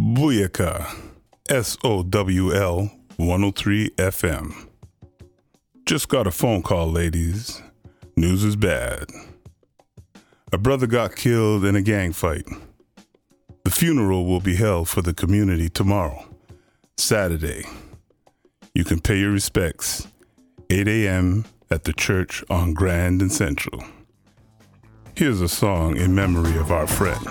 Booyaka, SOWL 103 FM. Just got a phone call, ladies. News is bad. A brother got killed in a gang fight. The funeral will be held for the community tomorrow, Saturday. You can pay your respects, 8 a.m. at the church on Grand and Central. Here's a song in memory of our friend.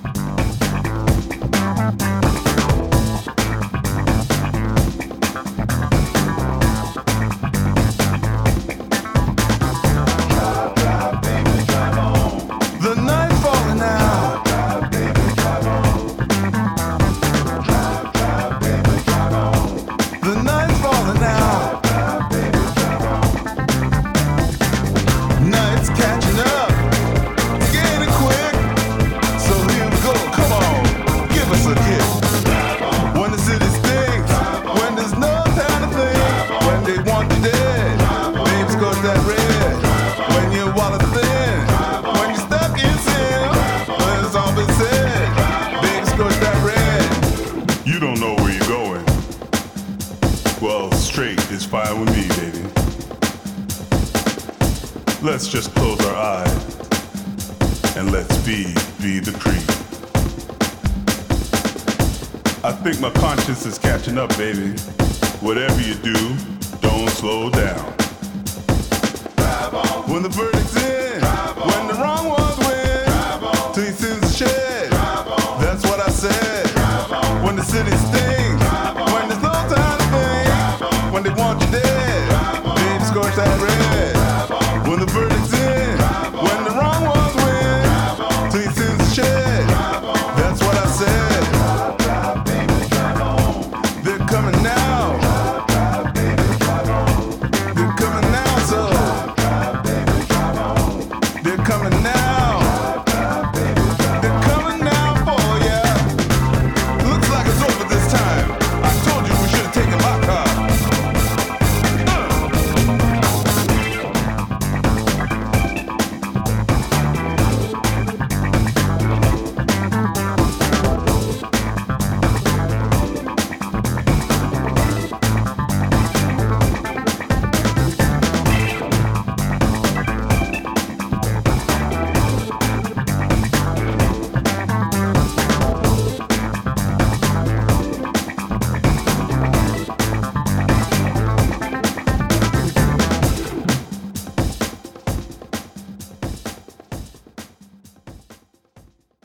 Fine with me, baby. Let's just close our eyes and let's be the creep. I think my conscience is catching up, baby. Whatever you do, don't slow down. When the verdict's in, when the wrong one